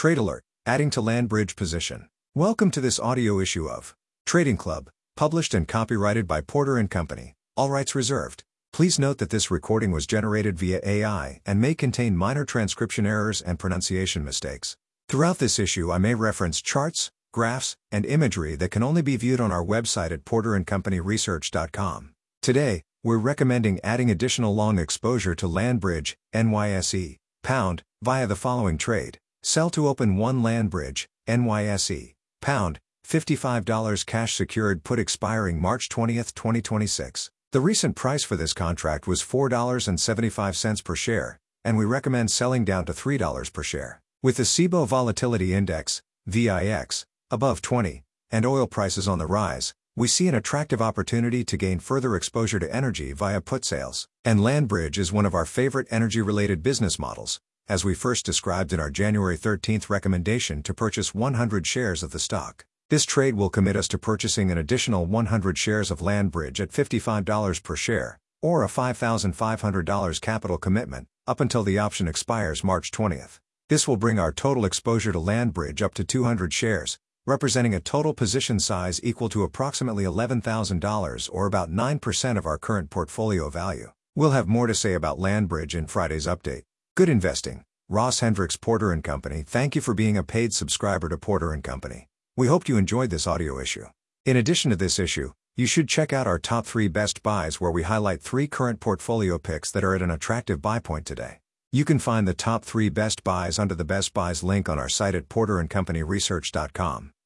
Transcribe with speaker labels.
Speaker 1: Trade alert, adding to land bridge position. Welcome to this audio issue of Trading Club, published and copyrighted by Porter & Company, all rights reserved. Please note that this recording was generated via AI and may contain minor transcription errors and pronunciation mistakes. Throughout this issue I may reference charts, graphs, and imagery that can only be viewed on our website at porterandcompanyresearch.com. Today, we're recommending adding additional long exposure to LandBridge, NYSE, pound, via the following trade. Sell to open 1 LandBridge, NYSE, pound, $55 cash secured put expiring March 20, 2026. The recent price for this contract was $4.75 per share, and we recommend selling down to $3 per share. With the SIBO Volatility Index, VIX, above 20, and oil prices on the rise, we see an attractive opportunity to gain further exposure to energy via put sales. And LandBridge is one of our favorite energy-related business models, as we first described in our January 13th recommendation to purchase 100 shares of the stock. This trade will commit us to purchasing an additional 100 shares of LandBridge at $55 per share, or a $5,500 capital commitment, up until the option expires March 20th. This will bring our total exposure to LandBridge up to 200 shares, representing a total position size equal to approximately $11,000 or about 9% of our current portfolio value. We'll have more to say about LandBridge in Friday's update. Good investing. Ross Hendricks, Porter & Company. Thank you for being a paid subscriber to Porter & Company. We hope you enjoyed this audio issue. In addition to this issue, you should check out our top 3 best buys where we highlight 3 current portfolio picks that are at an attractive buy point today. You can find the top 3 best buys under the Best Buys link on our site at porterandcompanyresearch.com.